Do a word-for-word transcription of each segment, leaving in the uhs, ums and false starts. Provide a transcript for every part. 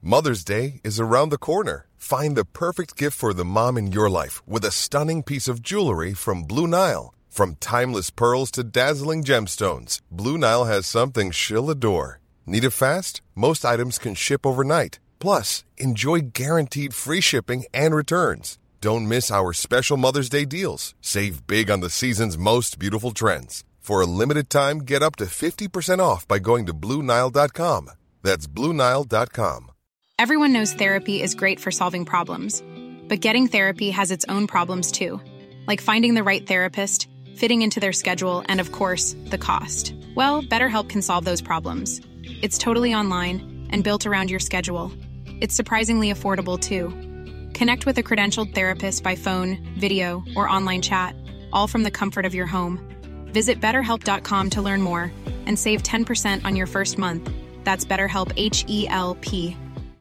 Mother's Day is around the corner. Find the perfect gift for the mom in your life with a stunning piece of jewelry from Blue Nile. From timeless pearls to dazzling gemstones, Blue Nile has something she'll adore. Need it fast? Most items can ship overnight. Plus, enjoy guaranteed free shipping and returns. Don't miss our special Mother's Day deals. Save big on the season's most beautiful trends. For a limited time, get up to fifty percent off by going to Blue Nile dot com. That's Blue Nile dot com. Everyone knows therapy is great for solving problems. But getting therapy has its own problems too. Like finding the right therapist, fitting into their schedule, and of course, the cost. Well, BetterHelp can solve those problems. It's totally online and built around your schedule. It's surprisingly affordable too. Connect with a credentialed therapist by phone, video, or online chat, all from the comfort of your home. Visit better help dot com to learn more and save ten percent on your first month. That's BetterHelp, H E L P.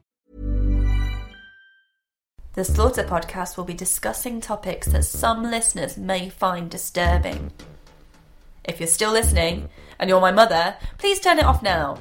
The Slaughter podcast will be discussing topics that some listeners may find disturbing. If you're still listening, and you're my mother, please turn it off now.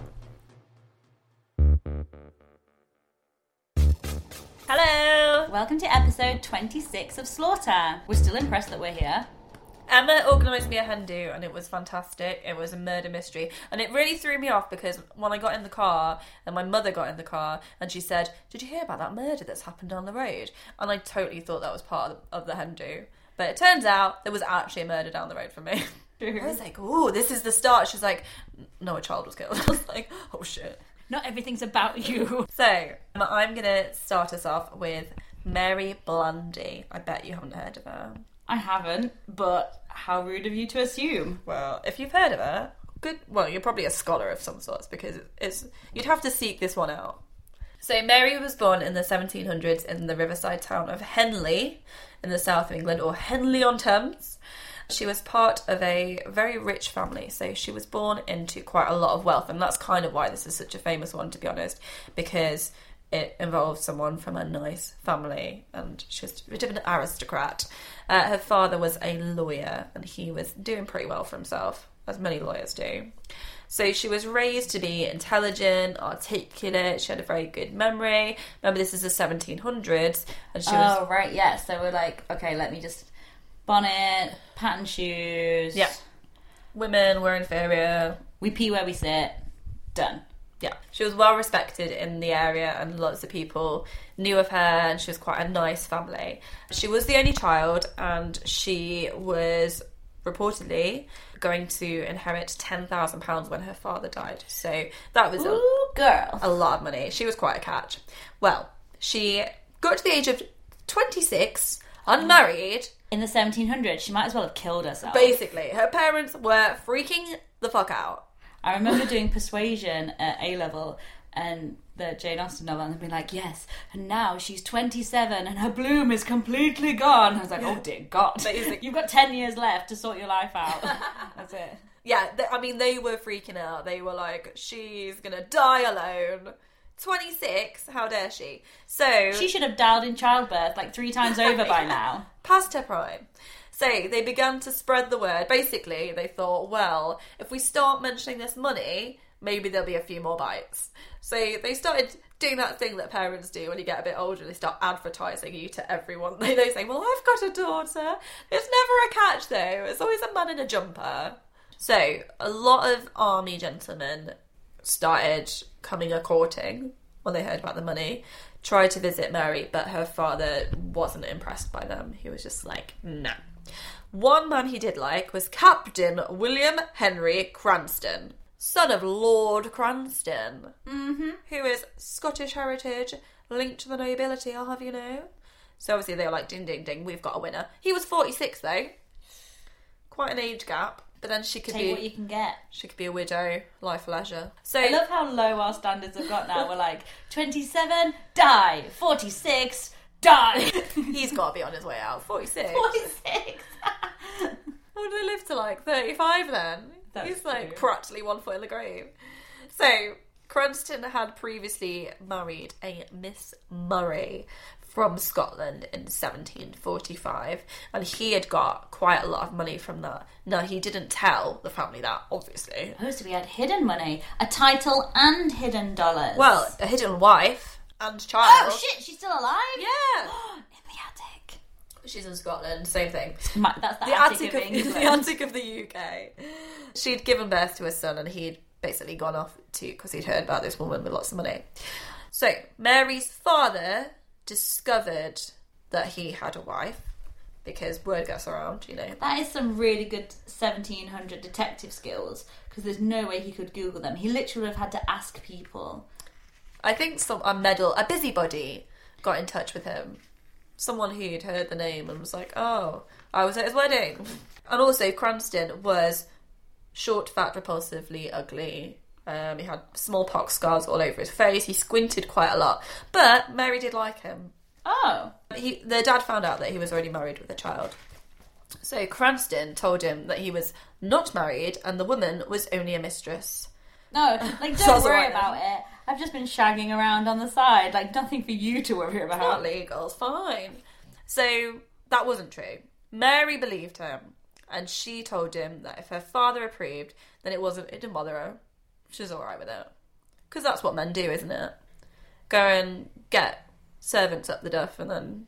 Hello! Welcome to episode twenty-six of Slaughter. We're still impressed that we're here. Emma organised me a hen do and it was fantastic. It was a murder mystery and it really threw me off because when I got in the car and my mother got in the car and she said, "Did you hear about that murder that's happened down the road?" And I totally thought that was part of the, of the hen do. But it turns out there was actually a murder down the road from me. I was like, "Ooh, this is the start." She's like, "No, a child was killed." I was like, "Oh shit. Not everything's about you." So, I'm going to start us off with Mary Blandy. I bet you haven't heard of her. I haven't, but how rude of you to assume. Well, if you've heard of her, good. Well, you're probably a scholar of some sorts because it's you'd have to seek this one out. So Mary was born in the seventeen hundreds in the riverside town of Henley in the south of England, or Henley-on-Thames. She was part of a very rich family, so she was born into quite a lot of wealth, and that's kind of why this is such a famous one, to be honest, because it involves someone from a nice family, and she's a bit of an aristocrat. Uh, her father was a lawyer, and he was doing pretty well for himself, as many lawyers do. So she was raised to be intelligent, articulate, she had a very good memory. Remember, this is the seventeen hundreds, and she was... Oh, right, yeah, so we're like, okay, let me just... Bonnet, pattern shoes... Yeah. Women were inferior. We pee where we sit. Done. Yeah, she was well respected in the area and lots of people knew of her, and she was quite a nice family. She was the only child and she was reportedly going to inherit ten thousand pounds when her father died. So that was Ooh, a, girl. a lot of money. She was quite a catch. Well, she got to the age of twenty-six, unmarried. In the seventeen hundreds, she might as well have killed herself. Basically, her parents were freaking the fuck out. I remember doing Persuasion at A-level and the Jane Austen novel, and they'd be like, yes, and now she's twenty-seven and her bloom is completely gone. I was like, oh dear God. You've got ten years left to sort your life out. That's it. Yeah, they, I mean, they were freaking out. They were like, she's going to die alone. twenty-six, how dare she? So she should have died in childbirth like three times over by now. Past her prime. So they began to spread the word. Basically, they thought, well, if we start mentioning this money, maybe there'll be a few more bites. So they started doing that thing that parents do when you get a bit older. They start advertising you to everyone. They, they say, well, I've got a daughter. There's never a catch, though. It's always a man in a jumper. So a lot of army gentlemen started coming a-courting when they heard about the money, tried to visit Mary, but her father wasn't impressed by them. He was just like, nah. One man he did like was Captain William Henry Cranston, son of Lord Cranston, mm-hmm. who is Scottish heritage, linked to the nobility, I'll have you know. So obviously they were like, ding, ding, ding, we've got a winner. He was forty-six, though. Quite an age gap. But then she could Take be... what you can get. She could be a widow, life leisure. So I love how low our standards have got now. We're like, twenty-seven, die. forty-six, die. He's got to be on his way out. forty-six. forty-six. What do they live to, like, thirty-five then? That's He's, like, true. practically one foot in the grave. So, Cranston had previously married a Miss Murray from Scotland in seventeen forty-five, and he had got quite a lot of money from that. Now, he didn't tell the family that, obviously. Oh, so we had hidden money, a title and hidden dollars. Well, a hidden wife and child. Oh shit, she's still alive? Yeah. In the attic. She's in Scotland, same thing. My, that's the, The attic, attic of, of, England. the attic of the U K. She'd given birth to a son and he'd basically gone off to, because he'd heard about this woman with lots of money. So, Mary's father discovered that he had a wife, because word gets around, you know. That is some really good seventeen hundred detective skills, because there's no way he could Google them. He literally would have had to ask people. I think some a medal, a busybody got in touch with him. Someone who'd heard the name and was like, oh, I was at his wedding. And also, Cranston was short, fat, repulsively ugly. Um, he had smallpox scars all over his face. He squinted quite a lot. But Mary did like him. Oh. He, the dad found out that he was already married with a child. So Cranston told him that he was not married and the woman was only a mistress. No, like, don't worry right about it. I've just been shagging around on the side. Like, nothing for you to worry about. It's not legal, it's fine. So, that wasn't true. Mary believed him, and she told him that if her father approved, then it wasn't, it didn't bother her. She's alright with it. Because that's what men do, isn't it? Go and get servants up the duff, and then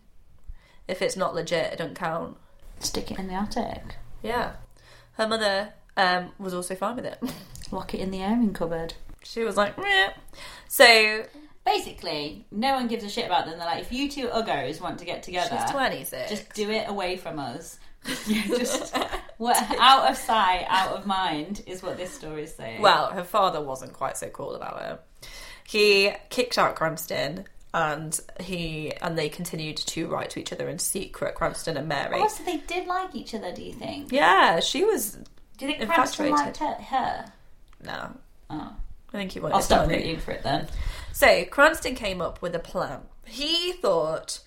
if it's not legit, it doesn't count. Stick it in the attic. Yeah. Her mother um, was also fine with it. Lock it in the airing cupboard. She was like, meh. So... Basically, no one gives a shit about them. They're like, if you two uggos want to get together... She's twenty-six. Just do it away from us. Just what, out of sight, out of mind, is what this story is saying. Well, her father wasn't quite so cool about it. He kicked out Cranston... And he and they continued to write to each other in secret, Cranston and Mary. Oh, so they did like each other, do you think? Yeah, she was Do you think infatuated. Cranston liked her? her? No. Oh. I think he wanted I'll stop money. rooting for it then. So, Cranston came up with a plan. He thought,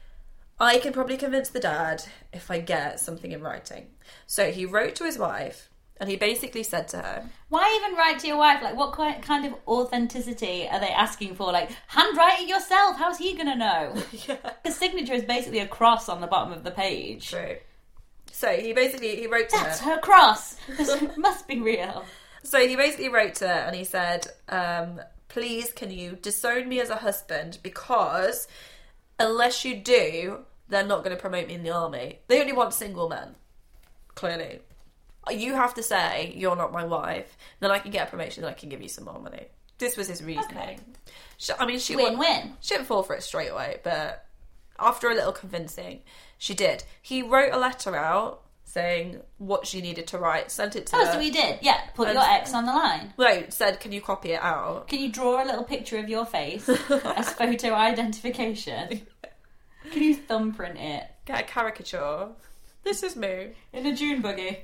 I can probably convince the dad if I get something in writing. So, he wrote to his wife, and he basically said to her... Why even write to your wife? Like, what kind of authenticity are they asking for? Like, handwrite it yourself. How's he going to know? Yeah. His signature is basically a cross on the bottom of the page. True. So, he basically, he wrote to That's her... her cross. This must be real. So, he basically wrote to her, and he said, um, please, can you disown me as a husband? Because unless you do, they're not going to promote me in the army. They only want single men. Clearly. You have to say, you're not my wife, then I can get a promotion and I can give you some more money. This was his reasoning. Okay. She, I mean, she Win-win. She didn't fall for it straight away, but after a little convincing, she did. He wrote a letter out saying what she needed to write, sent it to Oh, her. so he did. Yeah, put And- your ex on the line. No, said, can you copy it out? Can you draw a little picture of your face as photo identification? Can you thumbprint it? Get a caricature. This is me. In a June buggy.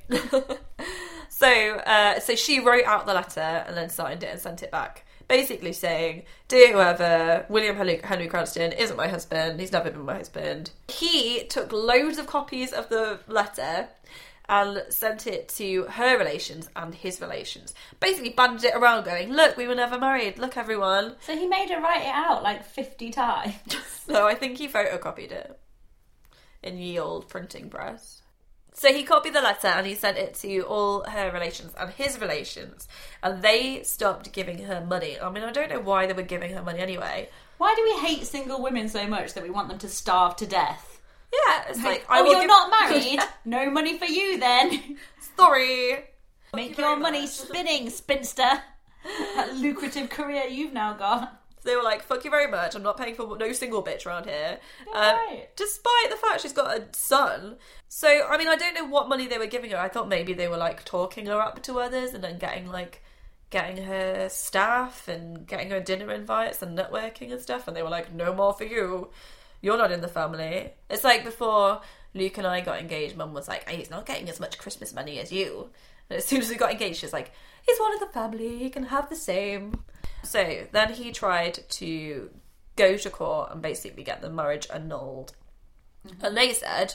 So, uh, so she wrote out the letter and then signed it and sent it back. Basically saying, dear whoever, William Henry, Henry Cranston isn't my husband. He's never been my husband. He took loads of copies of the letter and sent it to her relations and his relations. Basically banded it around going, look, we were never married. Look, everyone. So he made her write it out like fifty times. So I think he photocopied it in ye old printing press. So he copied the letter and he sent it to all her relations and his relations, and they stopped giving her money. I mean, I don't know why they were giving her money anyway. Why do we hate single women so much that we want them to starve to death? Yeah, it's like, oh, I will you're give- not married? No money for you then. Sorry. Make you your very money much. spinning, spinster. That lucrative career you've now got. They were like, fuck you very much, I'm not paying for no single bitch around here. Yeah, Um, right. Despite the fact she's got a son. So, I mean, I don't know what money they were giving her. I thought maybe they were, like, talking her up to others and then getting, like, getting her staff and getting her dinner invites and networking and stuff. And they were like, no more for you. You're not in the family. It's like before Luke and I got engaged, Mum was like, hey, he's not getting as much Christmas money as you. And as soon as we got engaged, she was like, he's one of the family, he can have the same. So then he tried to go to court and basically get the marriage annulled. Mm-hmm. And they said,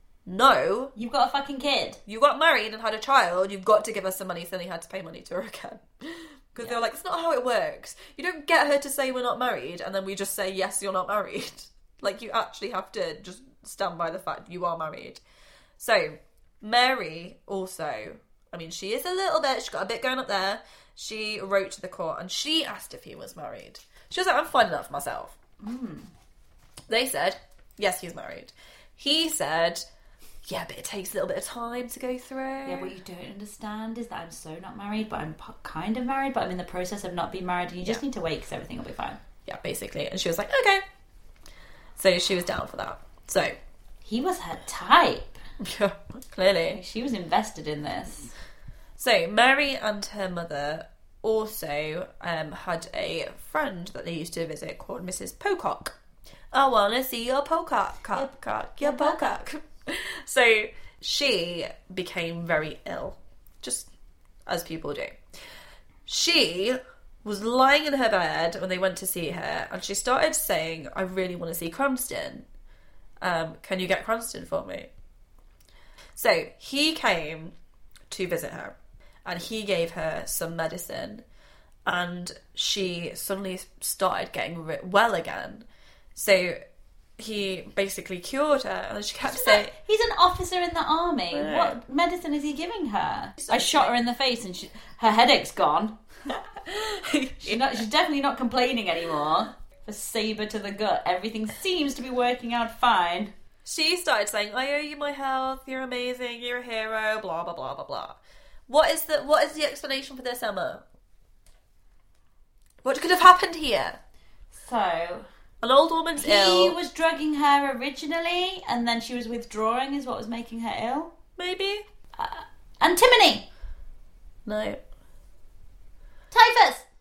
no, You've got a fucking kid. you got married and had a child, you've got to give us some money. So then he had to pay money to her again. Because they were like, it's not how it works. You don't get her to say we're not married and then we just say, yes, you're not married. Like, you actually have to just stand by the fact you are married. So, Mary also, I mean, she is a little bit, she's got a bit going up there. She wrote to the court and she asked if he was married. She was like, I'm finding out for myself. Mm. They said, yes, he's married. He said, yeah, but it takes a little bit of time to go through. Yeah, what you don't understand is that I'm so not married, but I'm kind of married, but I'm in the process of not being married, and you just yeah. need to wait because everything will be fine. Yeah, basically. And she was like, okay. So she was down for that. So he was her type. Yeah, clearly. She was invested in this. So Mary and her mother also um, had a friend that they used to visit called Missus Pocock. I want to see your pocock, cock, cock, your pocock. So she became very ill, just as people do. She was lying in her bed when they went to see her, and she started saying, I really want to see Cranston. Um, can you get Cranston for me? So he came to visit her, and he gave her some medicine, and she suddenly started getting re- well again. So he basically cured her, and she kept saying... He's an officer in the army. Yeah. What medicine is he giving her? I shot her in the face and she, her headache's gone. she's, not, she's definitely not complaining anymore. A sabre to the gut. Everything seems to be working out fine. She started saying, I owe you my health, you're amazing, you're a hero, blah, blah, blah, blah, blah. What is the, what is the explanation for this, Emma? What could have happened here? So... An old woman's he ill. He was drugging her originally, and then she was withdrawing is what was making her ill? Maybe. Uh, antimony! No. Typhus!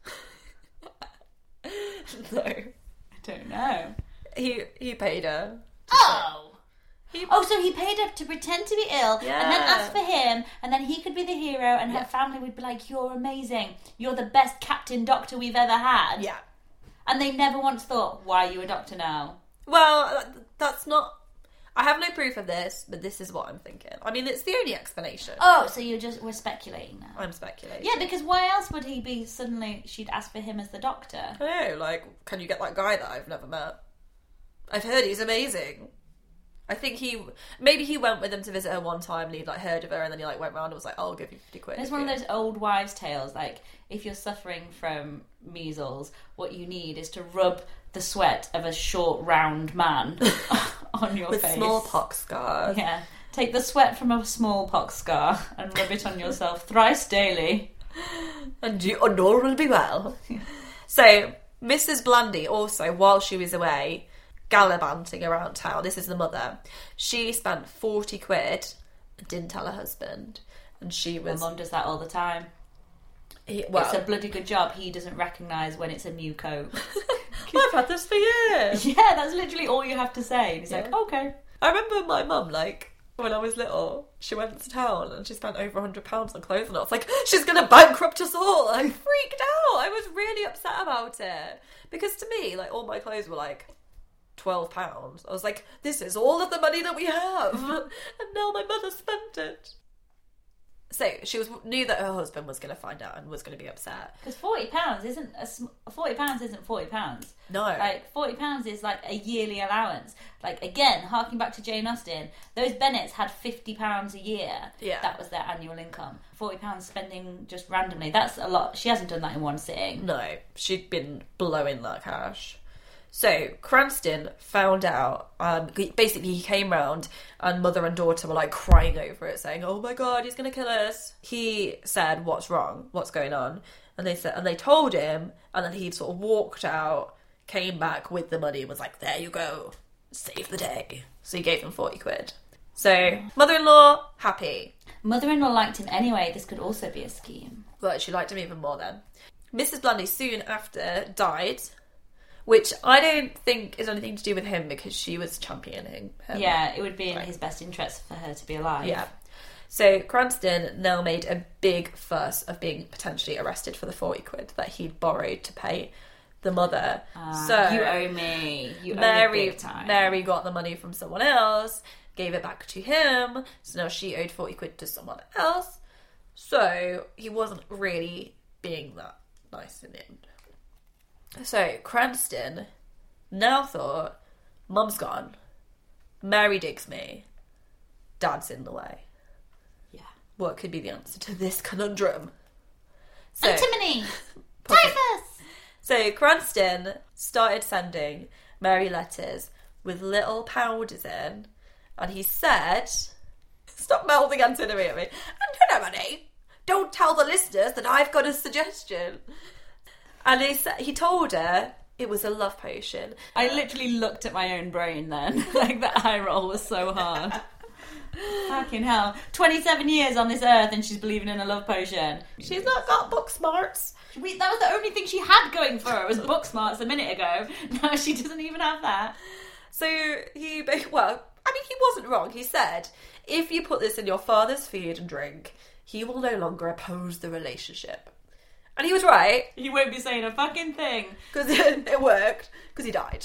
No. I don't know. He he paid her. Oh! He... Oh, so he paid her to pretend to be ill, yeah. and then ask for him, and then he could be the hero, and yeah. her family would be like, you're amazing. You're the best captain doctor we've ever had. Yeah. And they never once thought, why are you a doctor now? Well, that's not... I have no proof of this, but this is what I'm thinking. I mean, it's the only explanation. Oh, so you're just... We're speculating now. I'm speculating. Yeah, because why else would he be suddenly... She'd ask for him as the doctor? I know, like, can you get that guy that I've never met? I've heard he's amazing. I think he... Maybe he went with them to visit her one time and he'd, like, heard of her and then he, like, went round and was like, oh, I'll give you fifty quid. It's one of those old wives' tales, like, if you're suffering from measles, what you need is to rub the sweat of a short, round man on your with face. With smallpox scars. Yeah. Take the sweat from a smallpox scar and rub it on yourself thrice daily. And, you, and all will be well. So, Missus Blandy also, while she was away... gallivanting around town. This is the mother. She spent forty quid and didn't tell her husband. And she was... My mum does that all the time. He, well, it's a bloody good job. He doesn't recognise when it's a new coat. I've had this for years. Yeah, that's literally all you have to say. And he's yeah. like, okay. I remember my mum, like, when I was little, she went to town and she spent over one hundred pounds on clothes and I was like, she's going to bankrupt us all. I freaked out. I was really upset about it. Because to me, like, all my clothes were like... twelve pounds. I was like, this is all of the money that we have. And now my mother spent it. So she was knew that her husband was going to find out and was going to be upset. Because forty pounds isn't a sm- forty pounds isn't forty pounds. No, like forty pounds is like a yearly allowance. Like again, harking back to Jane Austen, those Bennets had fifty pounds a year. Yeah, that was their annual income. Forty pounds spending just randomly. That's a lot. She hasn't done that in one sitting. No, she'd been blowing that cash. So, Cranston found out, um, basically he came round and mother and daughter were like crying over it, saying, oh my god, he's going to kill us. He said, what's wrong? What's going on? And they said, and they told him, and then he sort of walked out, came back with the money and was like, there you go, save the day. So he gave them forty quid. So, mother-in-law, happy. Mother-in-law liked him anyway, this could also be a scheme. But she liked him even more then. Missus Blandy soon after died... which I don't think is anything to do with him because she was championing him. Yeah, it would be in right. his best interest for her to be alive. Yeah. So Cranston now made a big fuss of being potentially arrested for the forty quid that he'd borrowed to pay the mother. Uh, so you owe me. You Mary, owe me big time. Mary got the money from someone else, gave it back to him. So now she owed forty quid to someone else. So he wasn't really being that nice in the end. So, Cranston now thought, Mum's gone, Mary digs me, Dad's in the way. Yeah. What could be the answer to this conundrum? So, antimony! Typhus! So, Cranston started sending Mary letters with little powders in, and he said, stop mouthing antimony at me, antimony, don't tell the listeners that I've got a suggestion. And he, sa- he told her it was a love potion. I literally looked at my own brain then. Like, the eye roll was so hard. Fucking hell. twenty-seven years on this earth and she's believing in a love potion. She's not got book smarts. We, that was the only thing she had going for her, was book smarts a minute ago. Now she doesn't even have that. So he, well, I mean, he wasn't wrong. He said, if you put this in your father's food and drink, he will no longer oppose the relationship. And he was right. You won't be saying a fucking thing. Because it worked. Because he died.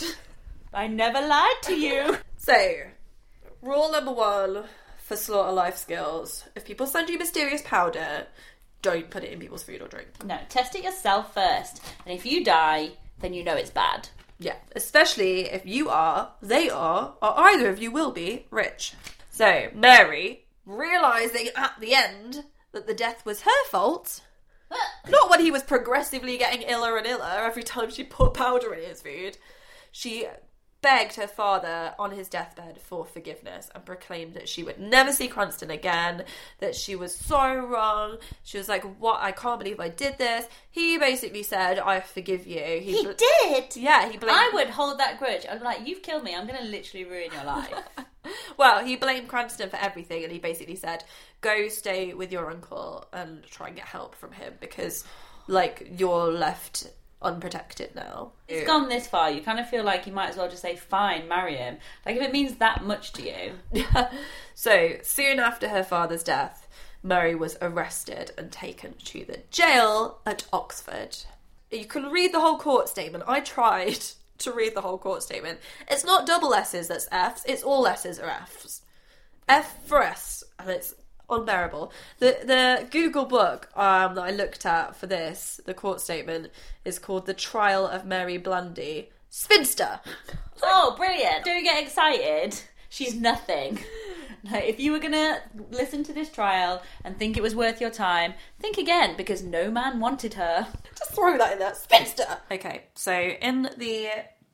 I never lied to you. So, rule number one for slaughter life skills. If people send you mysterious powder, don't put it in people's food or drink. No, test it yourself first. And if you die, then you know it's bad. Yeah, especially if you are, they are, or either of you will be rich. So, Mary, realising at the end that the death was her fault, not when he was progressively getting iller and iller every time she put powder in his food, she begged her father on his deathbed for forgiveness and proclaimed that she would never see Cranston again, that she was so wrong. She was like, what? I can't believe I did this. He basically said, I forgive you. He, he bl- did? Yeah, he blamed... I would hold that grudge. I'm like, you've killed me. I'm going to literally ruin your life. Well, he blamed Cranston for everything, and he basically said, go stay with your uncle and try and get help from him because, like, you're left unprotected now. It's gone this far. You kind of feel like you might as well just say, fine, marry him. Like, if it means that much to you. So, soon after her father's death, Mary was arrested and taken to the jail at Oxford. You can read the whole court statement. I tried to read the whole court statement. It's not double S's that's F's, it's all S's are F's. F for S, and it's unbearable. The the Google book um, that I looked at for this, the court statement, is called The Trial of Mary Blandy, Spinster. Oh, brilliant. Don't get excited. She's nothing. Like, if you were going to listen to this trial and think it was worth your time, think again, because no man wanted her. Just throw that in there. Spinster! Okay, so in the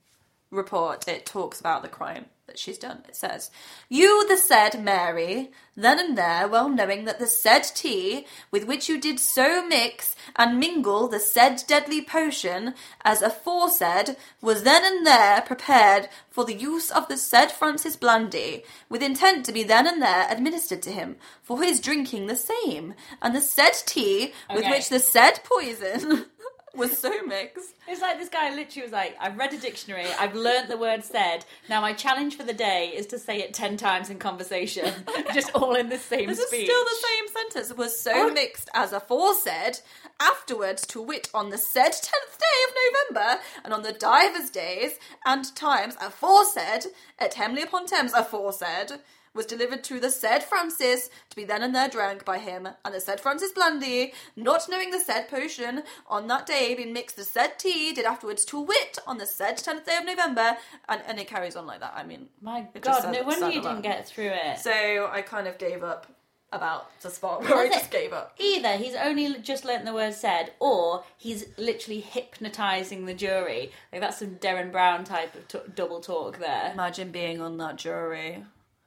report, it talks about the crime that she's done. It says, you the said Mary, then and there, well knowing that the said tea, with which you did so mix and mingle the said deadly potion, as aforesaid, was then and there prepared for the use of the said Francis Blandy, with intent to be then and there administered to him, for his drinking the same, and the said tea, okay, with which the said poison was so mixed. It's like this guy literally was like, I've read a dictionary, I've learnt the word said, now my challenge for the day is to say it ten times in conversation, just all in the same this speech. This is still the same sentence. Was so oh. mixed as aforesaid, afterwards to wit on the said tenth day of November, and on the divers days and times aforesaid, at Hemley upon Thames aforesaid, was delivered to the said Francis, to be then and there drank by him, and the said Francis Blandy, not knowing the said potion, on that day being mixed the said tea, did afterwards to wit on the said tenth day of November, and, and it carries on like that. I mean, my God, no wonder you didn't get through it. So I kind of gave up about the spot where I just gave up. Either he's only just learnt the word said, or he's literally hypnotising the jury. Like, that's some Derren Brown type of t- double talk there. Imagine being on that jury.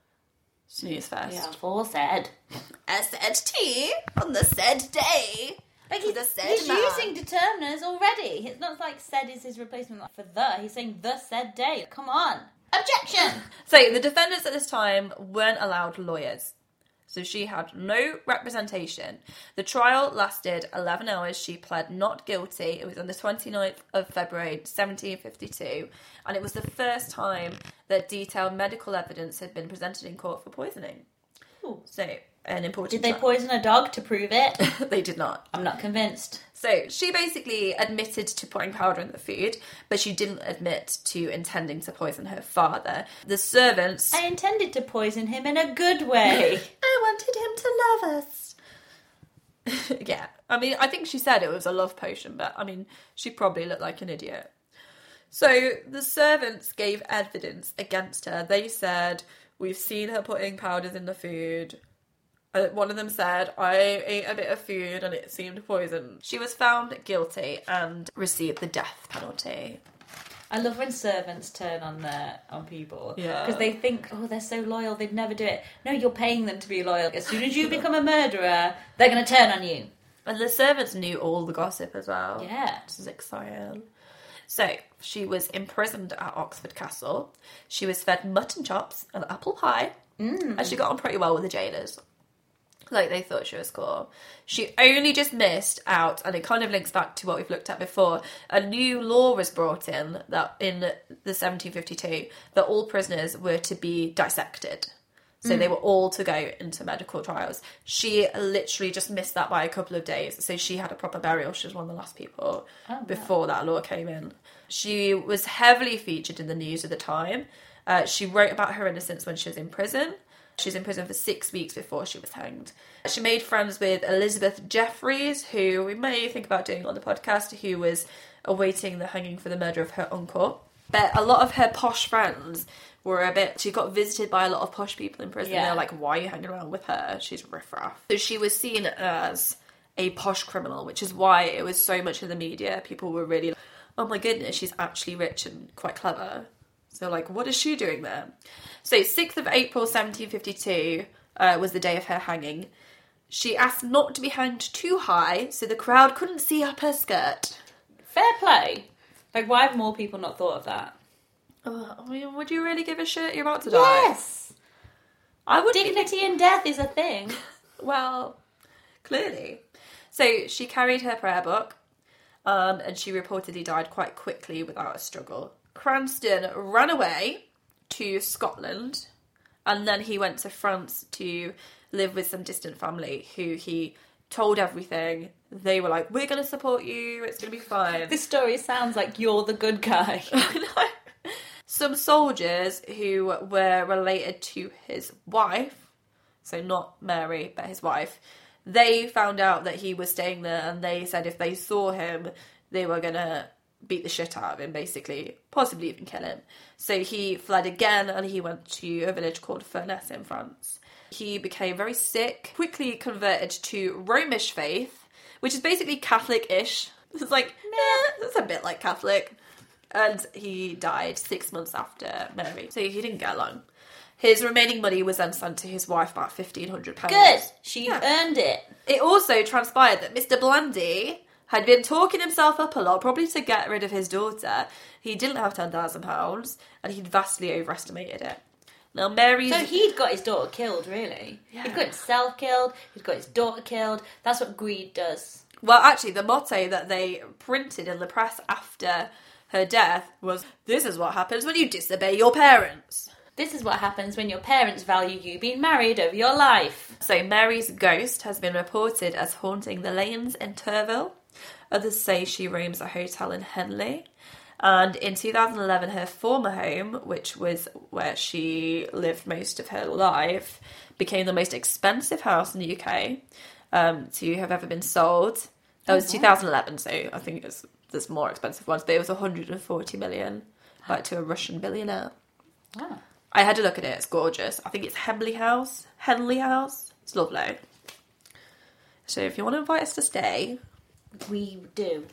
Snooze fest. Yeah, aforesaid. A said tea on the said day. Like, he's, he's using determiners already. It's not like said is his replacement for the. He's saying the said day. Come on. Objection! So, the defendants at this time weren't allowed lawyers. So she had no representation. The trial lasted eleven hours. She pled not guilty. It was on the twenty-ninth of February, seventeen fifty-two. And it was the first time that detailed medical evidence had been presented in court for poisoning. Ooh. So, an important Did they time. poison a dog to prove it? They did not. I'm not convinced. So, she basically admitted to putting powder in the food, but she didn't admit to intending to poison her father. The servants... I intended to poison him in a good way. I wanted him to love us. Yeah. I mean, I think she said it was a love potion, but, I mean, she probably looked like an idiot. So, the servants gave evidence against her. They said, we've seen her putting powders in the food. One of them said, I ate a bit of food and it seemed poison. She was found guilty and received the death penalty. I love when servants turn on their on people. Yeah. Because they think, oh, they're so loyal, they'd never do it. No, you're paying them to be loyal. As soon as you become a murderer, they're going to turn on you. And the servants knew all the gossip as well. Yeah. This is exciting. So, she was imprisoned at Oxford Castle. She was fed mutton chops and apple pie. Mm. And she got on pretty well with the jailers. Like, they thought she was cool. She only just missed out, and it kind of links back to what we've looked at before. A new law was brought in that in the seventeen fifty-two that all prisoners were to be dissected. So mm. they were all to go into medical trials. She literally just missed that by a couple of days. So she had a proper burial. She was one of the last people oh, before wow. that law came in. She was heavily featured in the news at the time. Uh, she wrote about her innocence when she was in prison. She was in prison for six weeks before she was hanged. She made friends with Elizabeth Jeffreys, who we may think about doing on the podcast, who was awaiting the hanging for the murder of her uncle. But a lot of her posh friends were a bit... She got visited by a lot of posh people in prison. Yeah. They're like, why are you hanging around with her? She's riffraff. So she was seen as a posh criminal, which is why it was so much in the media. People were really like, oh my goodness, she's actually rich and quite clever. So, like, what is she doing there? So, sixth of April, seventeen fifty-two uh, was the day of her hanging. She asked not to be hanged too high, so the crowd couldn't see up her skirt. Fair play. Like, why have more people not thought of that? Oh, I mean, would you really give a shit? You're about to die. Yes! I would. Dignity in death is a thing. Well, clearly. So, she carried her prayer book, um, and she reportedly died quite quickly without a struggle. Cranston ran away to Scotland, and then he went to France to live with some distant family who he told everything. They were like, we're going to support you, it's going to be fine. This story sounds like you're the good guy. Some soldiers who were related to his wife, so not Mary, but his wife, they found out that he was staying there, and they said if they saw him, they were going to beat the shit out of him, basically, possibly even kill him. So he fled again, and he went to a village called Furness in France. He became very sick, quickly converted to Romish faith, which is basically Catholic-ish. It's like, eh, it's a bit like Catholic. And he died six months after Mary, so he didn't get long. His remaining money was then sent to his wife, about fifteen hundred pounds. Good! She yeah. earned it. It also transpired that Mister Blandy had been talking himself up a lot, probably to get rid of his daughter. He didn't have ten thousand pounds, and he'd vastly overestimated it. Now, Mary's... So he'd got his daughter killed, really? Yeah. He'd got himself killed, he'd got his daughter killed. That's what greed does. Well, actually, the motto that they printed in the press after her death was, this is what happens when you disobey your parents. This is what happens when your parents value you being married over your life. So Mary's ghost has been reported as haunting the lanes in Turville. Others say she roams a hotel in Henley. And in two thousand eleven, her former home, which was where she lived most of her life, became the most expensive house in the U K um, to have ever been sold. That was two thousand eleven, so I think it's, there's more expensive ones, but it was one hundred forty million, like to a Russian billionaire. Wow. I had a look at it, it's gorgeous. I think it's Henley House. Henley House. It's lovely. So if you want to invite us to stay... We do.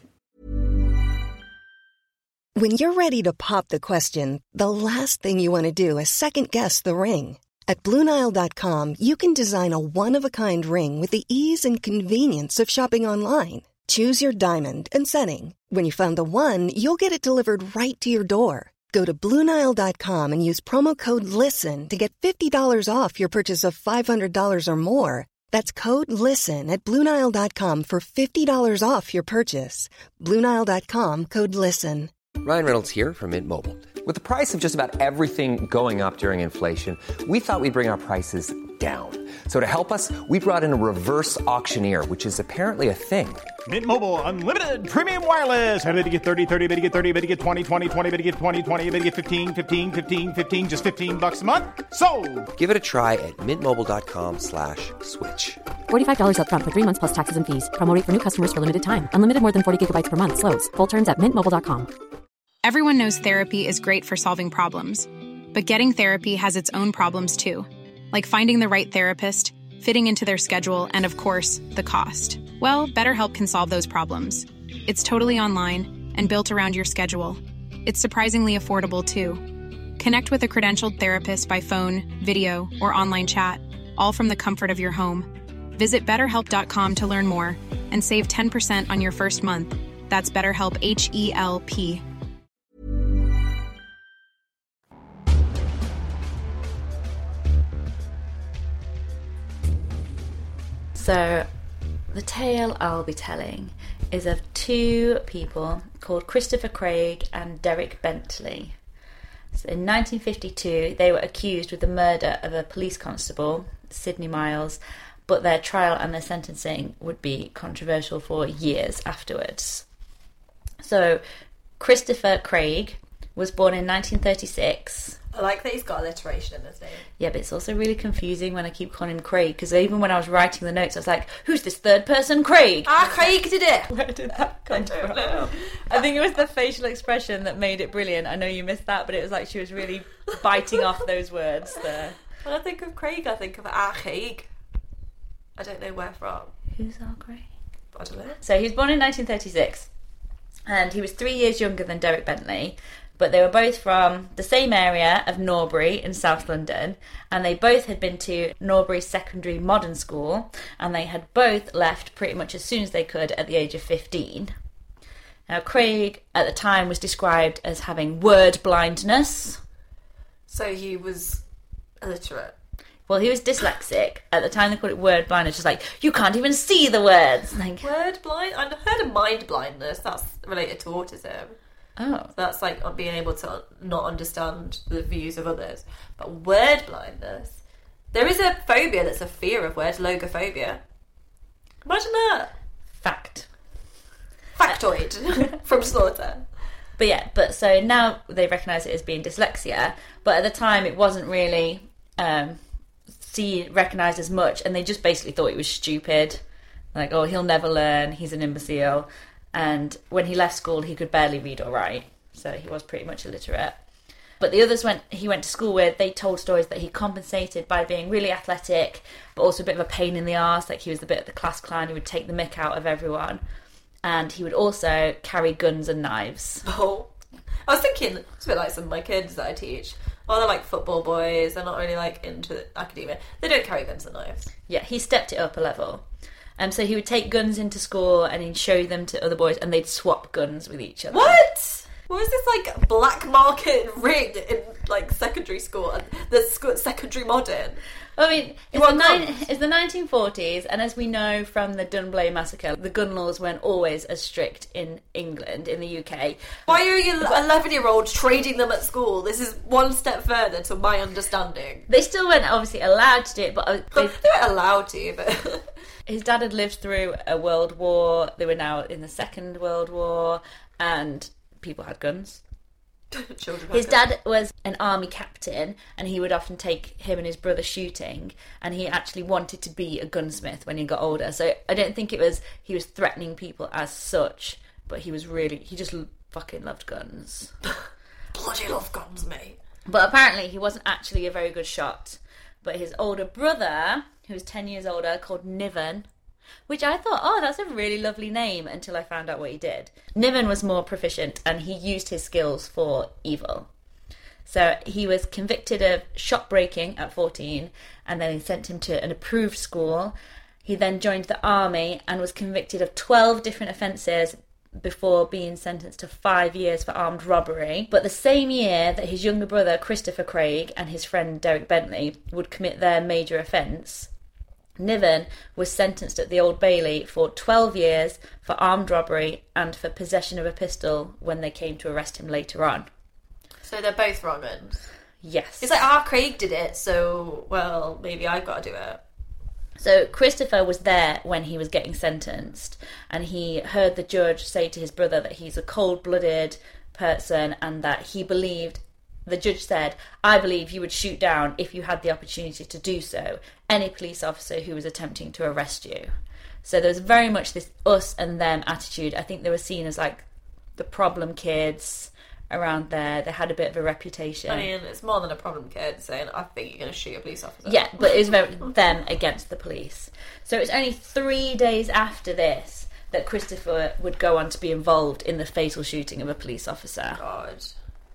When you're ready to pop the question, the last thing you want to do is second-guess the ring. At Blue Nile dot com, you can design a one-of-a-kind ring with the ease and convenience of shopping online. Choose your diamond and setting. When you find the one, you'll get it delivered right to your door. Go to Blue Nile dot com and use promo code LISTEN to get fifty dollars off your purchase of five hundred dollars or more. That's code LISTEN at Blue Nile dot com for fifty dollars off your purchase. Blue Nile dot com, code LISTEN. Ryan Reynolds here from Mint Mobile. With the price of just about everything going up during inflation, we thought we'd bring our prices down. So to help us, we brought in a reverse auctioneer, which is apparently a thing. Mint Mobile Unlimited Premium Wireless. How to get thirty, thirty, how to get thirty, how to get twenty, twenty, twenty, how to get twenty, twenty, how to get fifteen, fifteen, fifteen, fifteen, just fifteen bucks a month? Sold! Give it a try at mintmobile.com slash switch. forty-five dollars up front for three months plus taxes and fees. Promo rate for new customers for limited time. Unlimited more than forty gigabytes per month. Slows full terms at mint mobile dot com. Everyone knows therapy is great for solving problems, but getting therapy has its own problems too, like finding the right therapist, fitting into their schedule, and of course, the cost. Well, BetterHelp can solve those problems. It's totally online and built around your schedule. It's surprisingly affordable, too. Connect with a credentialed therapist by phone, video, or online chat, all from the comfort of your home. Visit better help dot com to learn more and save ten percent on your first month. That's BetterHelp, H E L P. So, the tale I'll be telling is of two people called Christopher Craig and Derek Bentley. So in nineteen fifty-two, they were accused with the murder of a police constable, Sidney Miles, but their trial and their sentencing would be controversial for years afterwards. So, Christopher Craig was born in nineteen thirty-six. I like that he's got alliteration in his name. Yeah, but it's also really confusing when I keep calling him Craig, because even when I was writing the notes, I was like, who's this third person, Craig? Ah, Craig did it! Where did that come I don't from? know. I think it was the facial expression that made it brilliant. I know you missed that, but it was like she was really biting off those words there. When I think of Craig, I think of Ah Craig. I don't know where from. Who's our Craig? I don't know. So he was born in nineteen thirty-six, and he was three years younger than Derek Bentley, but they were both from the same area of Norbury in South London, and they both had been to Norbury Secondary Modern School, and they had both left pretty much as soon as they could at the age of fifteen. Now, Craig, at the time, was described as having word blindness. So he was illiterate. Well, he was dyslexic. At the time, they called it word blindness, just like, you can't even see the words. Like, Word blind? I've heard of mind blindness. That's related to autism. oh. That's like being able to not understand the views of others. But word blindness, there is a phobia that's a fear of words, logophobia. Imagine that. Fact. Factoid from Slaughter. But yeah, but so now they recognise it as being dyslexia, but at the time it wasn't really um, see recognised as much, and they just basically thought it was stupid. Like, oh, he'll never learn, he's an imbecile. And when he left school, he could barely read or write, so he was pretty much illiterate. But the others went he went to school with, they told stories that he compensated by being really athletic, but also a bit of a pain in the arse. Like, he was a bit of the class clown, he would take the mick out of everyone. And he would also carry guns and knives. Oh, I was thinking, it's a bit like some of my kids that I teach. Oh, they're like football boys, they're not really like into academia. They don't carry guns and knives. Yeah, he stepped it up a level. Um, so he would take guns into school and he'd show them to other boys, and they'd swap guns with each other. What? What was this like black market ring in like secondary school? The school, secondary modern. I mean, it's want the, nine, guns? it's the nineteen forties, and as we know from the Dunblane massacre, the gun laws weren't always as strict in England, in the U K. Why are you eleven-year-olds trading them at school? This is one step further to my understanding. They still weren't obviously allowed to do it, but uh, They they, weren't allowed to, but... his dad had lived through a world war. They were now in the Second World War, and people had guns. Children His have guns. dad was an army captain, and he would often take him and his brother shooting, and he actually wanted to be a gunsmith when he got older. So I don't think it was he was threatening people as such, but he was really, he just l- fucking loved guns. Bloody love guns, mate. But apparently he wasn't actually a very good shot. But his older brother, who was ten years older, called Niven, which I thought, oh, that's a really lovely name, until I found out what he did. Niven was more proficient, and he used his skills for evil. So he was convicted of shop breaking at fourteen, and then he sent him to an approved school. He then joined the army and was convicted of twelve different offences before being sentenced to five years for armed robbery. But the same year that his younger brother, Christopher Craig, and his friend Derek Bentley would commit their major offence, Niven was sentenced at the Old Bailey for twelve years for armed robbery and for possession of a pistol when they came to arrest him later on. So they're both wrong ones. Yes. It's like, ah, Craig did it, so, well, maybe I've got to do it. So Christopher was there when he was getting sentenced, and he heard the judge say to his brother that he's a cold-blooded person, and that he believed, the judge said, I believe you would shoot down, if you had the opportunity to do so, any police officer who was attempting to arrest you. So there was very much this us and them attitude. I think they were seen as like the problem kids around there. They had a bit of a reputation. I mean, it's more than a problem kid saying, I think you're going to shoot a police officer. Yeah, but it was very them against the police. So it was only three days after this that Christopher would go on to be involved in the fatal shooting of a police officer. God.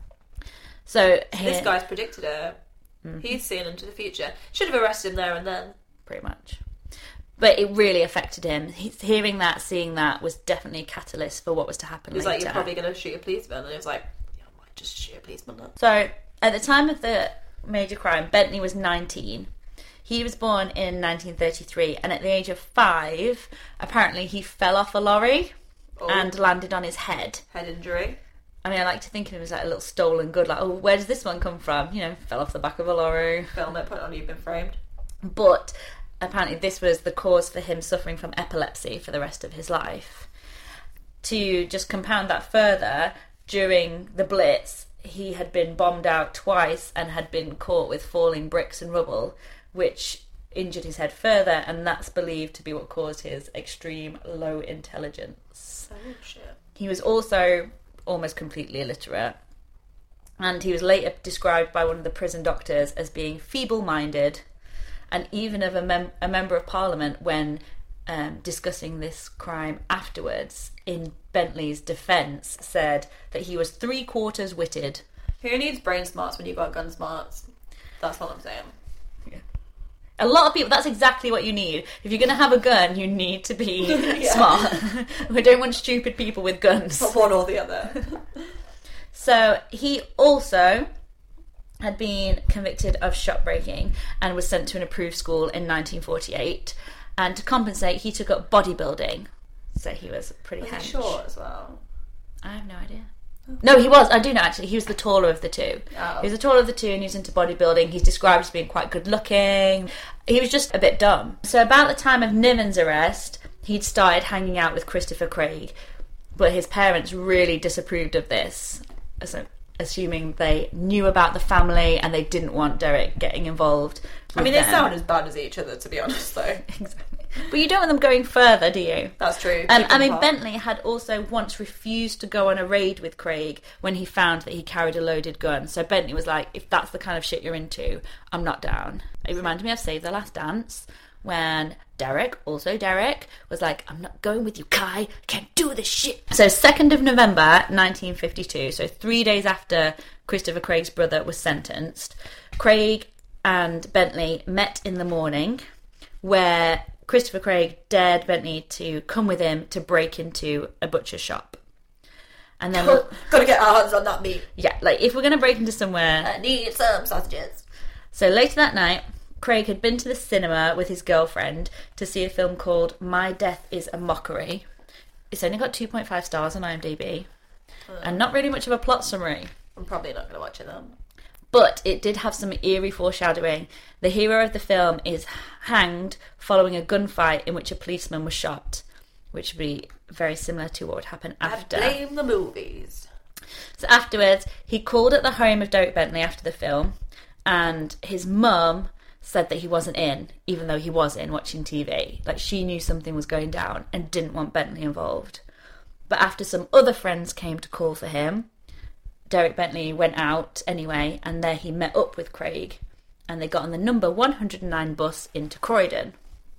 So here, this guy's predicted it. Mm-hmm. He's seen into the future. Should have arrested him there and then. Pretty much. But it really affected him. He's, hearing that, seeing that was definitely a catalyst for what was to happen later. He was later. Like, you're probably going to shoot a policeman. And he was like, yeah, I might just shoot a policeman now. So, at the time of the major crime, Bentley was nineteen. He was born in nineteen thirty-three. And at the age of five, apparently he fell off a lorry oh. and landed on his head. Head injury. I mean, I like to think of him as like a little stolen good. Like, oh, where does this one come from? You know, fell off the back of a lorry. Film it, put it on You've Been Framed. But apparently this was the cause for him suffering from epilepsy for the rest of his life. To just compound that further, during the Blitz, he had been bombed out twice and had been caught with falling bricks and rubble, which injured his head further, and that's believed to be what caused his extreme low intelligence. Oh, shit. He was also almost completely illiterate, and he was later described by one of the prison doctors as being feeble-minded, and even of a, mem- a member of parliament when um, discussing this crime afterwards, in Bentley's defence, said that he was three quarters witted. Who needs brain smarts when you've got gun smarts? That's what I'm saying. Yeah. A lot of people, that's exactly what you need. If you're going to have a gun, you need to be yeah. smart. We don't want stupid people with guns. Not one or the other. So he also had been convicted of shopbreaking and was sent to an approved school in nineteen forty-eight. And to compensate, he took up bodybuilding. So he was pretty was hench. he short as well? I have no idea. Oh. No, he was. I do know, actually. He was the taller of the two. Oh. He was the taller of the two and he was into bodybuilding. He's described as being quite good looking. He was just a bit dumb. So about the time of Niven's arrest, he'd started hanging out with Christopher Craig. But his parents really disapproved of this. So assuming they knew about the family and they didn't want Derek getting involved with I mean, them. they sound as bad as each other, to be honest, though. Exactly. But you don't want them going further, do you? That's true. Um, I mean, apart. Bentley had also once refused to go on a raid with Craig when he found that he carried a loaded gun. So Bentley was like, if that's the kind of shit you're into, I'm not down. It reminded me of Save the Last Dance, when Derek, also Derek, was like, I'm not going with you, Kai. I can't do this shit. So second of November, nineteen fifty-two, so three days after Christopher Craig's brother was sentenced, Craig and Bentley met in the morning, where Christopher Craig dared Bentley to come with him to break into a butcher shop. And then oh, gotta get our hands on that meat. Yeah, like if we're gonna break into somewhere, I need some sausages. So later that night, Craig had been to the cinema with his girlfriend to see a film called My Death is a Mockery. It's only got two point five stars on IMDb, uh, and not really much of a plot summary. I'm probably not gonna watch it then. But it did have some eerie foreshadowing. The hero of the film is hanged following a gunfight in which a policeman was shot, which would be very similar to what would happen after. I blame the movies. So afterwards, he called at the home of Derek Bentley after the film, and his mum said that he wasn't in, even though he was in watching T V. Like, she knew something was going down and didn't want Bentley involved. But after some other friends came to call for him, Derek Bentley went out anyway, and there he met up with Craig, and they got on the number one hundred nine bus into Croydon.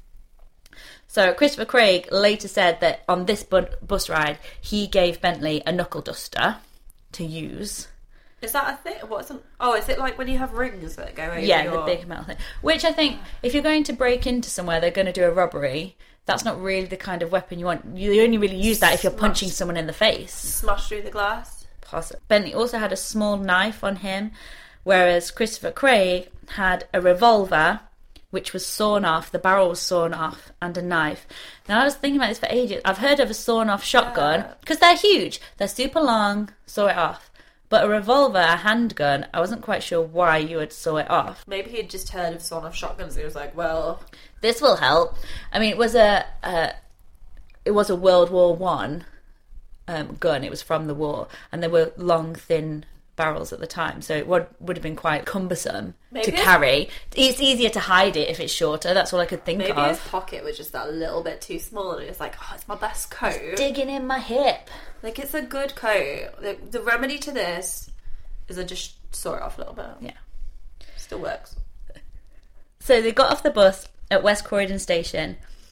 So Christopher Craig later said that on this bu- bus ride, he gave Bentley a knuckle duster to use. Is that a thing? What's an, oh, is it like when you have rings that go over Yeah, your... the big metal thing. Which I think, if you're going to break into somewhere, they're going to do a robbery, that's not really the kind of weapon you want. You only really use that if you're punching someone in the face. Smash through the glass. Possibly. Bentley also had a small knife on him, whereas Christopher Craig had a revolver, which was sawn off, the barrel was sawn off, and a knife. Now, I was thinking about this for ages. I've heard of a sawn-off shotgun, because yeah. they're huge. They're super long, saw it off. But a revolver, a handgun, I wasn't quite sure why you would saw it off. Maybe he'd just heard of sawn-off shotguns and he was like, well... This will help. I mean, it was a, a it was a World War One um, gun. It was from the war. And there were long, thin barrels at the time. So it would, would have been quite cumbersome Maybe to carry. It's easier to hide it if it's shorter. That's all I could think Maybe of. Maybe his pocket was just that little bit too small and it's like, oh, it's my best coat. It's digging in my hip. Like, it's a good coat. The, the remedy to this is I just saw it off a little bit. Yeah. Still works. So they got off the bus at West Croydon Station,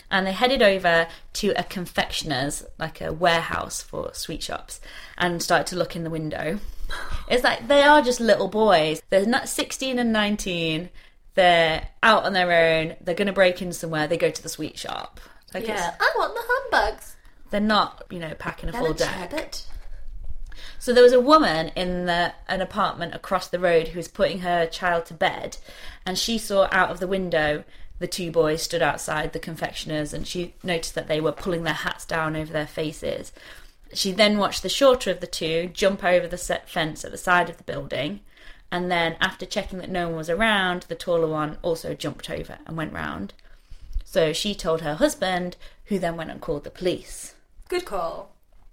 And they headed over to a confectioner's, like a warehouse for sweet shops, and started to look in the window. It's like, they are just little boys. They're not sixteen and nineteen. They're out on their own. They're going to break in somewhere. They go to the sweet shop. Like, yeah, I want the humbugs. They're not, you know, packing a They're full a deck. sherbet. So there was a woman in the, an apartment across the road who was putting her child to bed, and she saw out of the window the two boys stood outside the confectioner's, and she noticed that they were pulling their hats down over their faces. She then watched the shorter of the two jump over the set fence at the side of the building, and then after checking that no one was around, the taller one also jumped over and went round. So she told her husband, who then went and called the police. Good call.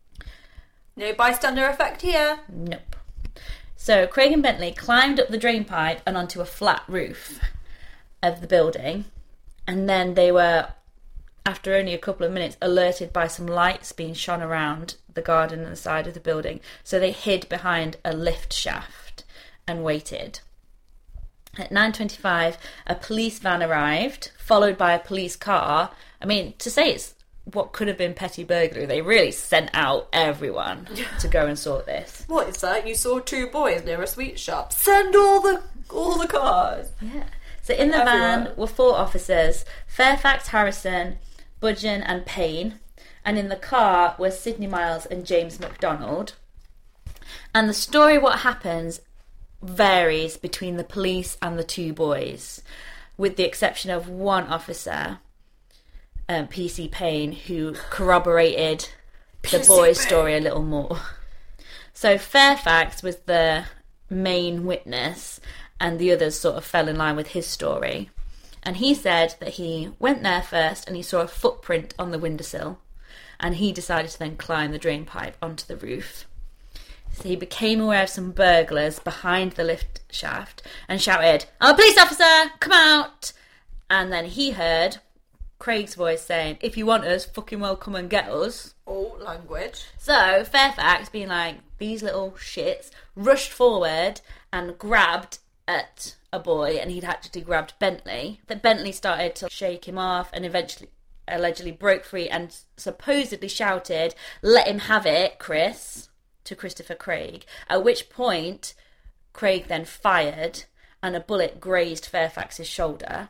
No bystander effect here. Nope. So Craig and Bentley climbed up the drain pipe and onto a flat roof of the building, and then they were, after only a couple of minutes, alerted by some lights being shone around the garden and the side of the building. So they hid behind a lift shaft and waited. At nine twenty-five, a police van arrived, followed by a police car. I mean, to say it's what could have been petty burglary, they really sent out everyone to go and sort this. What is that? You saw two boys near a sweet shop. Send all the all the cars. Yeah. So in the Everywhere. van were four officers: Fairfax, Harrison, Budgeon and Payne. And in the car were Sidney Miles and James MacDonald. And the story what happens varies between the police and the two boys, with the exception of one officer, um, P C Payne, who corroborated the boys' story a little more. So Fairfax was the main witness, and the others sort of fell in line with his story. And he said that he went there first and he saw a footprint on the windowsill, and he decided to then climb the drain pipe onto the roof. So he became aware of some burglars behind the lift shaft and shouted, "I'm a police officer, come out!" And then he heard Craig's voice saying, "If you want us, fucking well come and get us." Oh, language. So Fairfax, being like, these little shits, rushed forward and grabbed at a boy, and he'd actually grabbed Bentley. Then Bentley started to shake him off and eventually allegedly broke free and supposedly shouted, "Let him have it, Chris," to Christopher Craig, at which point Craig then fired and a bullet grazed Fairfax's shoulder.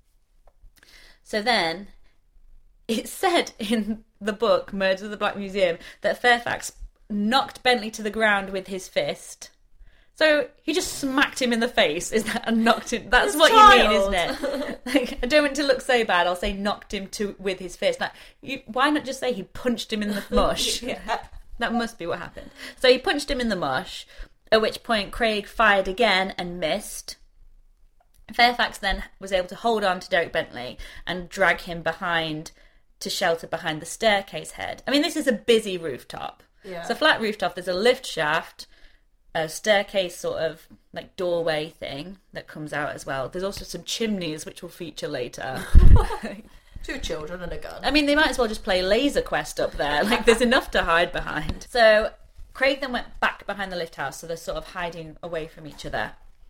So then it's said in the book Murders of the Black Museum that Fairfax knocked Bentley to the ground with his fist. So he just smacked him in the face. Is that a knocked him? That's His what child. you mean, isn't it? Like, I don't want it to look so bad. I'll say knocked him to with his fist. Like, you, why not just say he punched him in the mush? Yeah. That must be what happened. So he punched him in the mush, at which point Craig fired again and missed. Fairfax then was able to hold on to Derek Bentley and drag him behind to shelter behind the staircase head. I mean, this is a busy rooftop. Yeah. It's a flat rooftop. There's a lift shaft, a staircase sort of like doorway thing that comes out as well. There's also some chimneys which will feature later. Two children and a gun. I mean, they might as well just play Laser Quest up there. Like, there's enough to hide behind. So Craig then went back behind the lift house, so they're sort of hiding away from each other.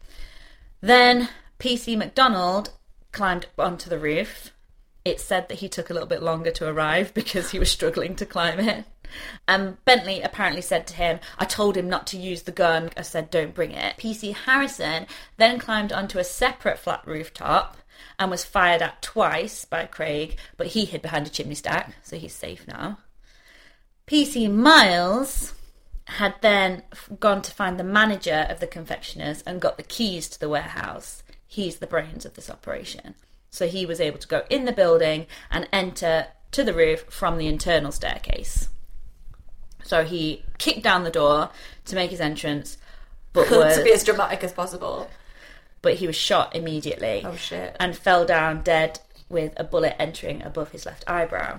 Then P C MacDonald climbed onto the roof. It's said that he took a little bit longer to arrive because he was struggling to climb it. And Bentley apparently said to him, "I told him not to use the gun. I said don't bring it." P C Harrison then climbed onto a separate flat rooftop and was fired at twice by Craig, but he hid behind a chimney stack, so he's safe now. P C Miles had then gone to find the manager of the confectioners and got the keys to the warehouse. He's the brains of this operation. So he was able to go in the building and enter to the roof from the internal staircase. So he kicked down the door to make his entrance, but was, to be as dramatic as possible. But he was shot immediately. Oh shit! And fell down dead with a bullet entering above his left eyebrow.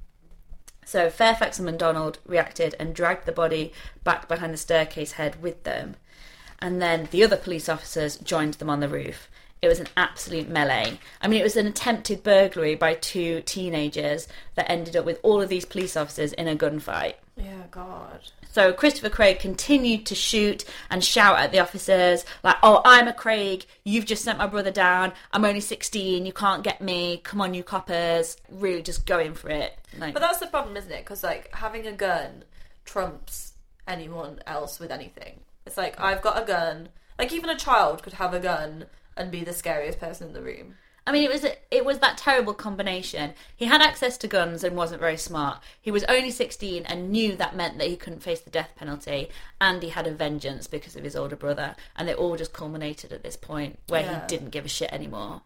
So Fairfax and MacDonald reacted and dragged the body back behind the staircase head with them. And then the other police officers joined them on the roof. it was an absolute melee. I mean, it was an attempted burglary by two teenagers that ended up with all of these police officers in a gunfight. Yeah, God. So Christopher Craig continued to shoot and shout at the officers, like, oh, I'm a Craig, you've just sent my brother down, I'm only sixteen, you can't get me, come on, you coppers. Really just going for it. Like, but that's the problem, isn't it? Because, like, having a gun trumps anyone else with anything. It's like, I've got a gun. Like, even a child could have a gun and be the scariest person in the room. I mean, it was it was that terrible combination. He had access to guns and wasn't very smart. He was only sixteen and knew that meant that he couldn't face the death penalty. And he had a vengeance because of his older brother. And it all just culminated at this point where yeah. he didn't give a shit anymore.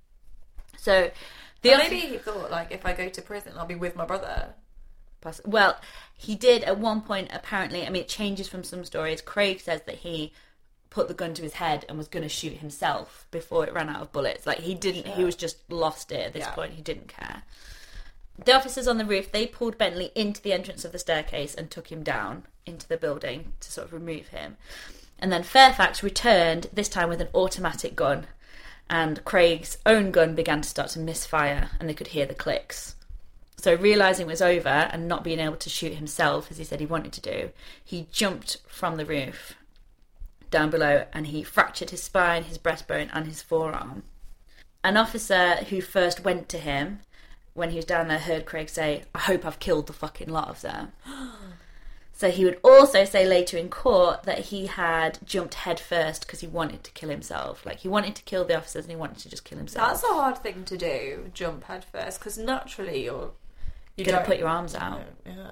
So, the well, maybe he thought, like, if I go to prison, I'll be with my brother. Well, he did at one point, apparently. I mean, it changes from some stories. Craig says that he put the gun to his head and was going to shoot himself before it ran out of bullets. Like, he didn't, sure. he was just lost it at this yeah. point. He didn't care. The officers on the roof, they pulled Bentley into the entrance of the staircase and took him down into the building to sort of remove him. And then Fairfax returned, this time with an automatic gun. And Craig's own gun began to start to misfire, and they could hear the clicks. So realising it was over and not being able to shoot himself, as he said he wanted to do, he jumped from the roof down below, and he fractured his spine, his breastbone, and his forearm. An officer who first went to him when he was down there heard Craig say, I hope I've killed the fucking lot of them. So he would also say later in court that he had jumped head first because he wanted to kill himself. Like, he wanted to kill the officers and he wanted to just kill himself. That's a hard thing to do, jump head first, because naturally you're... You're going to put your arms out. Yeah.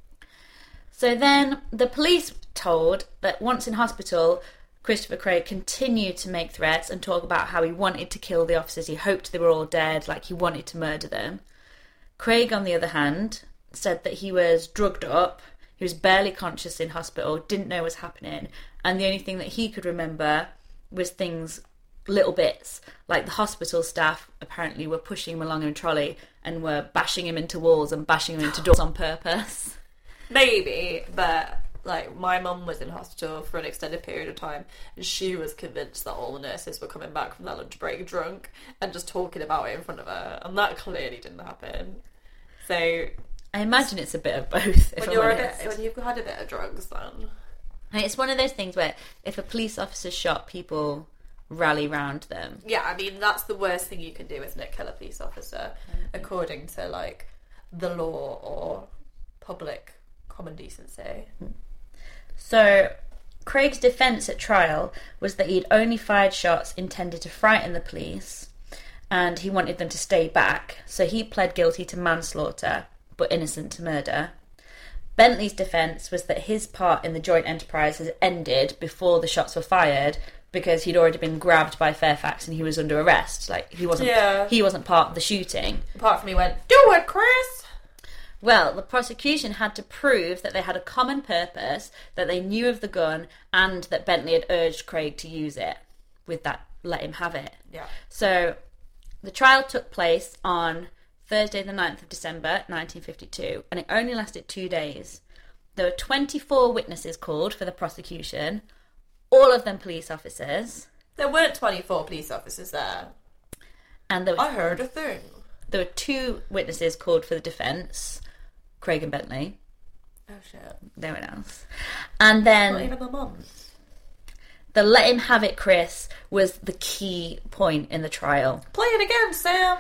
So then the police told that once in hospital, Christopher Craig continued to make threats and talk about how he wanted to kill the officers. He hoped they were all dead, like he wanted to murder them. Craig, on the other hand, said that he was drugged up, he was barely conscious in hospital, didn't know what was happening, and the only thing that he could remember was things, little bits, like the hospital staff apparently were pushing him along in a trolley and were bashing him into walls and bashing him into doors on purpose. Maybe, but like my mum was in hospital for an extended period of time and she was convinced that all the nurses were coming back from their lunch break drunk and just talking about it in front of her, and that clearly didn't happen. So I imagine it's a bit of both. If when, you're a bit, when you've had a bit of drugs, then I mean, it's one of those things where if a police officer's shot, people rally round them. Yeah, I mean that's the worst thing you can do, isn't it? Kill a police officer, mm-hmm. according to like the law or public common decency. So Craig's defence at trial was that he'd only fired shots intended to frighten the police and he wanted them to stay back, so he pled guilty to manslaughter but innocent to murder. Bentley's defence was that his part in the joint enterprise had ended before the shots were fired because he'd already been grabbed by Fairfax and he was under arrest. Like, he wasn't yeah. he wasn't part of the shooting. Apart from he went, do it, Chris! Well, the prosecution had to prove that they had a common purpose, that they knew of the gun, and that Bentley had urged Craig to use it. With that, let him have it. Yeah. So, the trial took place on Thursday the ninth of December, nineteen fifty-two, and it only lasted two days. There were twenty-four witnesses called for the prosecution, all of them police officers. There weren't twenty-four police officers there. And there were, I heard a thing. There were two witnesses called for the defence, Craig and Bentley. Oh shit. No one else. And then... Not even the mums. The let him have it, Chris, was the key point in the trial. Play it again, Sam!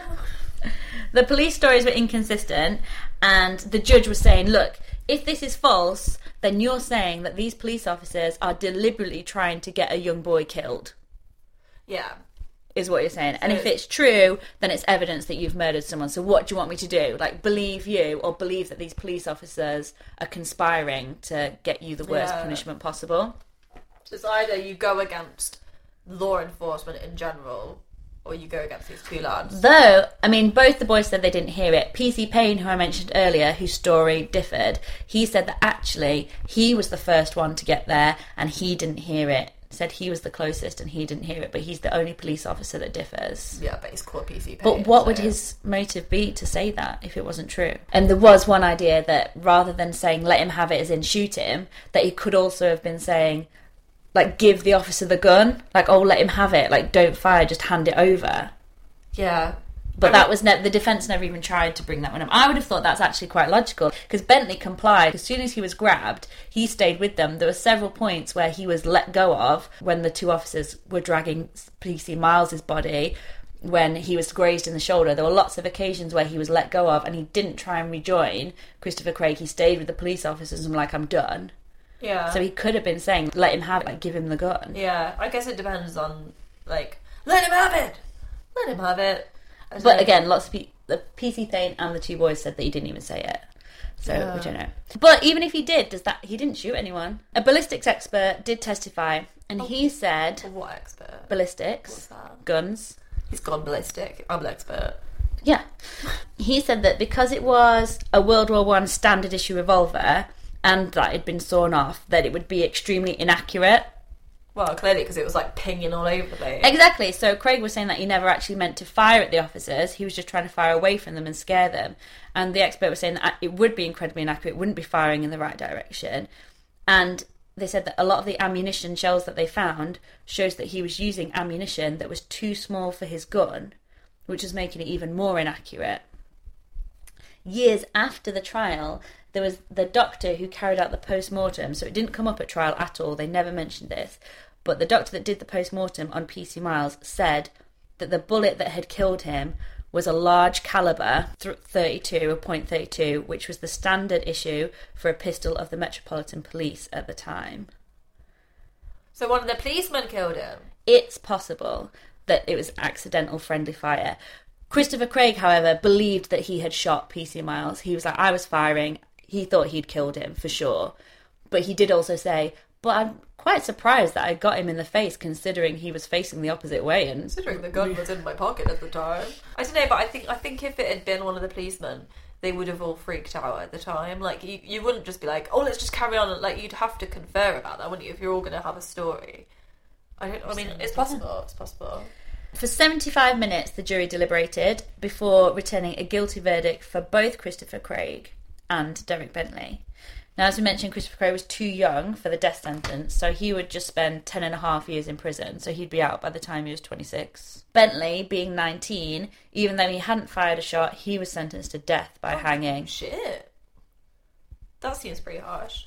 The police stories were inconsistent, and the judge was saying, look, if this is false, then you're saying that these police officers are deliberately trying to get a young boy killed. Yeah. Is what you're saying. And if it's true, then it's evidence that you've murdered someone. So what do you want me to do? Like, believe you or believe that these police officers are conspiring to get you the worst yeah. punishment possible? So it's either you go against law enforcement in general, or you go against these two lads. Though, I mean, both the boys said they didn't hear it. P C Payne, who I mentioned earlier, whose story differed, he said that actually he was the first one to get there and he didn't hear it. Said he was the closest and he didn't hear it, but he's the only police officer that differs. Yeah, but he's called P C Payne. But what so. would his motive be to say that if it wasn't true? And there was one idea that rather than saying let him have it as in shoot him, that he could also have been saying like, give the officer the gun. Like, oh, let him have it. Like, don't fire, just hand it over. Yeah. But I that mean, was ne- the defence never even tried to bring that one up. I would have thought that's actually quite logical, because Bentley complied. As soon as he was grabbed, he stayed with them. There were several points where he was let go of when the two officers were dragging P C Miles's body, when he was grazed in the shoulder. There were lots of occasions where he was let go of and he didn't try and rejoin Christopher Craig. He stayed with the police officers and was like, I'm done. Yeah. So he could have been saying, let him have it, like, give him the gun. Yeah, I guess it depends on, like, let him have it! Let him have it. But again, lots of people, the P C Thane and the two boys said that he didn't even say it. So Yeah. we don't know. But even if he did, does that he didn't shoot anyone. A ballistics expert did testify, and Oh. he said What expert? ballistics, What's that? guns. He's gone ballistic. I'm an expert. Yeah. He said that because it was a World War One standard issue revolver and that it had been sawn off, that it would be extremely inaccurate. Well, clearly, because it was, like, pinging all over the place. Exactly. So Craig was saying that he never actually meant to fire at the officers. He was just trying to fire away from them and scare them. And the expert was saying that it would be incredibly inaccurate. It wouldn't be firing in the right direction. And they said that a lot of the ammunition shells that they found shows that he was using ammunition that was too small for his gun, which was making it even more inaccurate. Years after the trial, there was the doctor who carried out the post-mortem, so it didn't come up at trial at all, they never mentioned this, but the doctor that did the post-mortem on P C Miles said that the bullet that had killed him was a large caliber thirty-two, or point three two, which was the standard issue for a pistol of the Metropolitan Police at the time. So one of the policemen killed him? It's possible that it was accidental friendly fire. Christopher Craig, however, believed that he had shot P C Miles. He was like, I was firing. He thought he'd killed him, for sure. But he did also say, but I'm quite surprised that I got him in the face, considering he was facing the opposite way. And Considering the gun was in my pocket at the time. I don't know, but I think I think if it had been one of the policemen, they would have all freaked out at the time. Like, you, you wouldn't just be like, oh, let's just carry on. Like, you'd have to confer about that, wouldn't you, if you're all going to have a story. I don't. I mean, it's possible. It's possible. For seventy-five minutes, the jury deliberated before returning a guilty verdict for both Christopher Craig and Derek Bentley. Now, as we mentioned, Christopher Craig was too young for the death sentence, so he would just spend ten and a half years in prison, so he'd be out by the time he was twenty-six. Bentley, being nineteen, even though he hadn't fired a shot, he was sentenced to death by oh, hanging. Shit. That seems pretty harsh.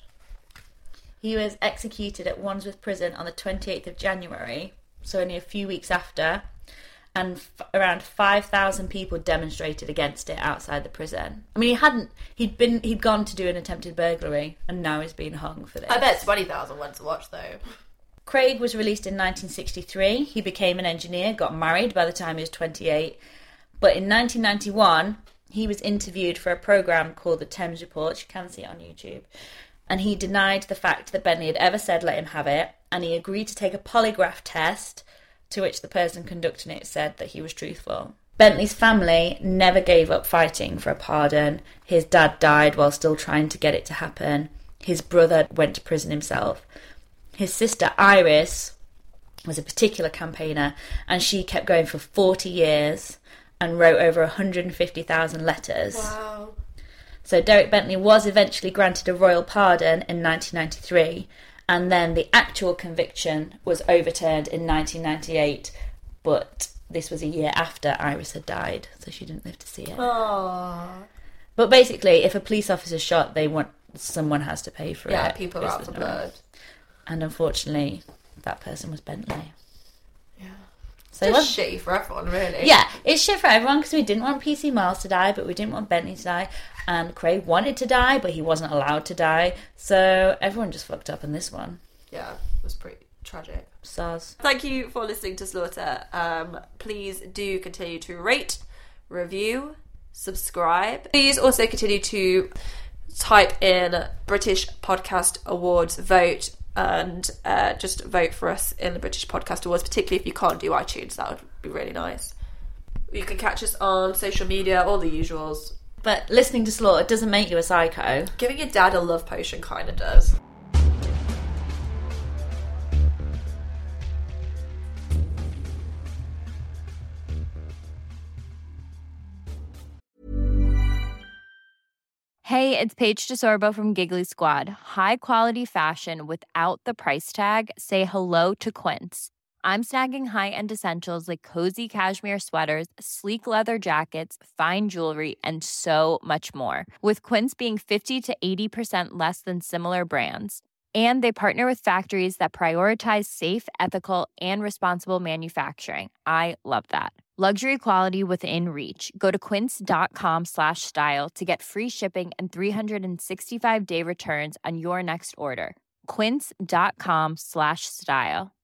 He was executed at Wandsworth Prison on the twenty-eighth of January, so only a few weeks after, and f- around five thousand people demonstrated against it outside the prison. I mean, he hadn't, he'd been, he'd gone to do an attempted burglary, and now he's been hung for this. I bet twenty thousand went to watch, though. Craig was released in nineteen sixty-three. He became an engineer, got married by the time he was twenty-eight. But in nineteen ninety-one, he was interviewed for a programme called The Thames Report. You can see it on YouTube. And he denied the fact that Bentley had ever said let him have it, and he agreed to take a polygraph test, to which the person conducting it said that he was truthful. Bentley's family never gave up fighting for a pardon. His dad died while still trying to get it to happen. His brother went to prison himself. His sister Iris was a particular campaigner, and she kept going for forty years and wrote over one hundred fifty thousand letters. Wow. So Derek Bentley was eventually granted a royal pardon in nineteen ninety-three, and then the actual conviction was overturned in nineteen ninety-eight, but this was a year after Iris had died, so she didn't live to see it. Aww. But basically, if a police officer's shot, they want someone has to pay for Yeah, it. people are out for blood. And unfortunately, that person was Bentley. Yeah. So it's well, just shitty for everyone, really. yeah, it's shit for everyone because we didn't want P C Miles to die, but we didn't want Bentley to die. And Craig wanted to die, but he wasn't allowed to die. So everyone just fucked up in this one. Yeah, it was pretty tragic. S A R S. Thank you for listening to Slaughter. Um, please do continue to rate, review, subscribe. Please also continue to type in British Podcast Awards vote and uh, just vote for us in the British Podcast Awards, particularly if you can't do iTunes. That would be really nice. You can catch us on social media, all the usuals. But listening to Slaughter doesn't make you a psycho. Giving your dad a love potion kind of does. Hey, it's Paige DeSorbo from Giggly Squad. High quality fashion without the price tag. Say hello to Quince. I'm snagging high-end essentials like cozy cashmere sweaters, sleek leather jackets, fine jewelry, and so much more. With Quince being fifty to eighty percent less than similar brands. And they partner with factories that prioritize safe, ethical, and responsible manufacturing. I love that. Luxury quality within reach. Go to quince.com slash style to get free shipping and three sixty-five day returns on your next order. Quince.com slash style.